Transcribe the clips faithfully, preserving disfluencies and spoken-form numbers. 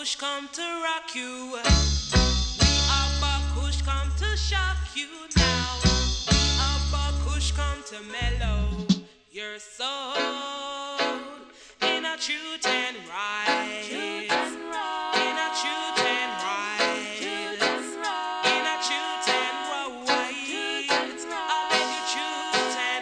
Kush come to rock you. We Abba Kush come to shock you now. We Abba Kush come to mellow your soul in a truth and right. In a truth and right. In a truth and right. I'll make you truth and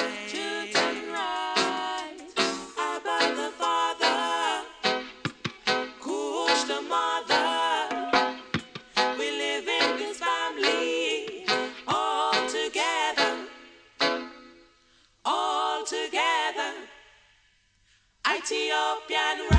right. Abba the Father, Kush the Mother. We live in this family all together, all together. Ethiopian